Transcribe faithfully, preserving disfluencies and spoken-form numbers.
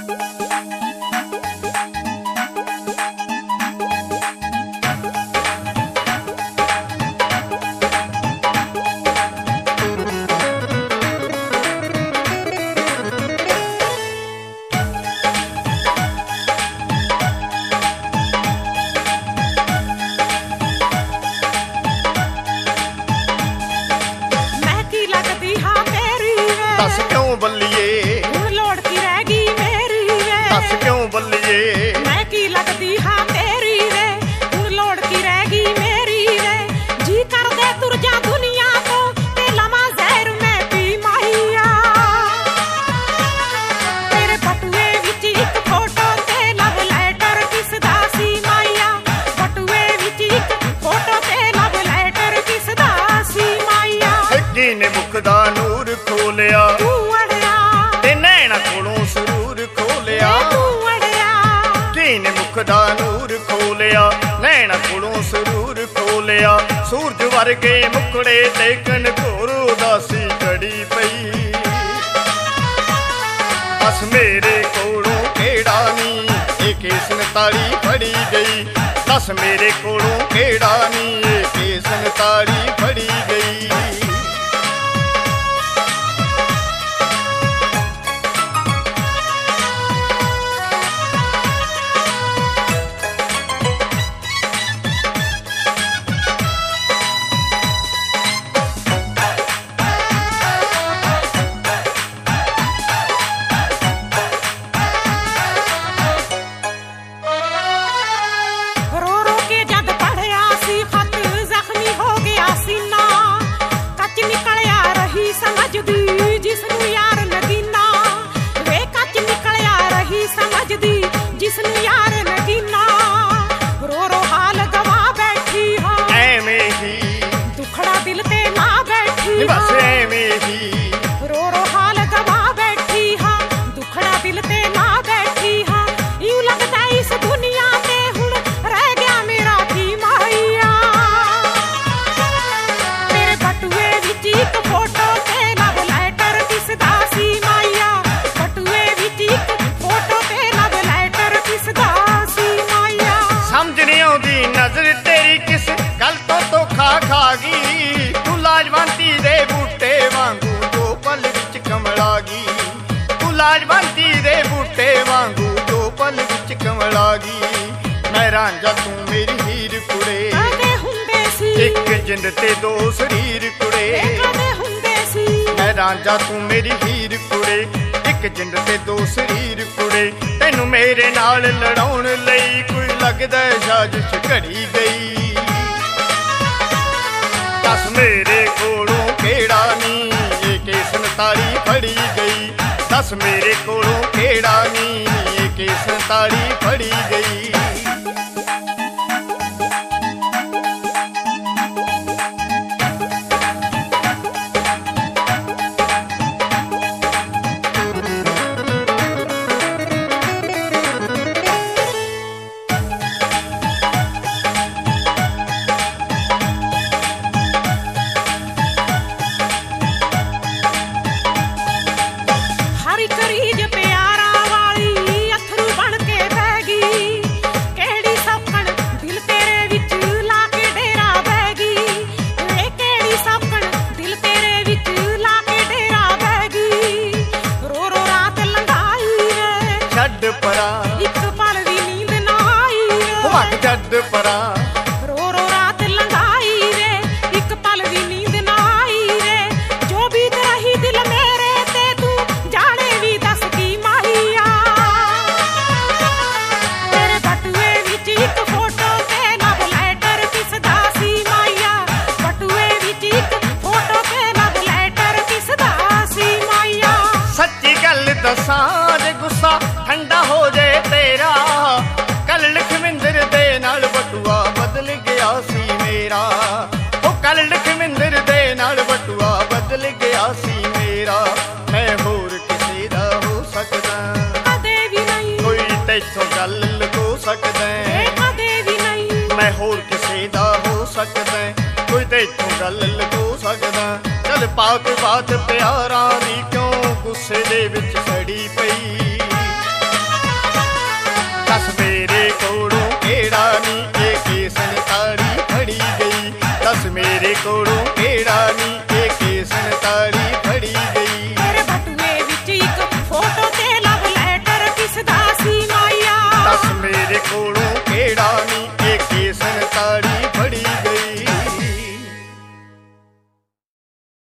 दस क्यों बल्लिए लोड़ की रहेगी मेरी वे। दस क्यों बल्लिए मैं की लगती हाँ तेरी वे, लोड़ की रहेगी मेरी वे। जी कर दे तुर जा दुनिया को ते लमा जहर में पी माहिया। तेरे बटुए विच एक फोटो ते लव लेटर किस दा सी माहिया। बटुए विच एक फोटो ते लव लेटर किस दा सी माहिया। अग्गी ने मुख दा नूर खोलिया ते नैना कोलों सुरूर खोलिया। ने मुख दा नूर खोलिया नैना कोलों सुरूर खोलिया। सूरज वर्गे मुखड़े देखन घोर उदासी कड़ी पई। बस मेरे कोलों केड़ा नी ए केसन ताड़ी फड़ी गई। दस मेरे कोलों केड़ा नी ए केसन ताड़ी फड़ी गई। जिसनू यार नगीना वे कच निकलिया रही समझदी। जिसनू यार नगीना रो रो हाल गवा बैठी हाँ। एवें ही दुखड़ा दिल ते ना बैठी बस एवें ही रो रो हाल गवा बैठी हाँ। दुखड़ा दिल ते ना बैठी हाँ। यूं लगदा इस दुनिया ते हुण रह गया मेरा की माहिया। तेरे बटुए विच इक फोटो ते लव लेटर किस दा सी माहिया। बटुए विच इक फोटो ते लव लेटर किस दा सी माहिया। समझ नहीं आउंदी नजर तेरी किस गल तो धोखा खा गई। तू लाजवंती दे बूटे वांगू दो पल विच कमला गई। तू लाजवंती दे बूटे वांगू दो पल विच कमला गई। मैं रांझा तू मेरी हीर कुड़े कदे हुंदे सी एक जिंद ते दो शरीर कुड़े। कदे हुंदे सी मैं रांझा तू मेरी हीर कुड़े एक जिंद ते दो शरीर कुड़े। तैनू मेरे नाल लड़ाउण लई कोई लगदा साजिश घड़ी गई। दस मेरे कोलों केड़ा नी ए केसन ताड़ी फड़ी गई। दस मेरे कोलों केड़ा नी ए केसन ताड़ी फड़ी गई। हरी करीज प्यारा वाली अथरू बन के बह गई। केड़ी सौकण दिल तेरे विच ला के डेरा बह गई। वे केड़ी सौकण दिल तेरे विच ला के डेरा बह गई। रो रो रात लंघाई वे छड्ड परा इक पल दी नींद ना आई वे। मक छड्ड परा रो रो रात लंघाई वे इक पल दी नींद ना आई वे। जो बीत रही दिल मेरे ते तू जाने भी दस की माहिया। तेरे बटुए विच इक फोटो ते लव लेटर किस दा सी माहिया। बटुए विच इक फोटो ते लव लेटर किस दा सी माहिया। सच्ची गल दसां जे गुस्सा ठंडा हो जाए तेरा। कल लखविंदर दे नाल बटुआ बदल गया सी मेरा। ओ कल लखविंदर दे नाल बटुआ बदल गया सी मेरा। मैं होर किसे दा हो सकदा कदे भी नहीं कोई तैथों गल लुको सकदा। कदे भी नहीं मैं होर किसे दा हो सकदा कोई तैथों गल लुको सकदा। चल पाक बात प्यारा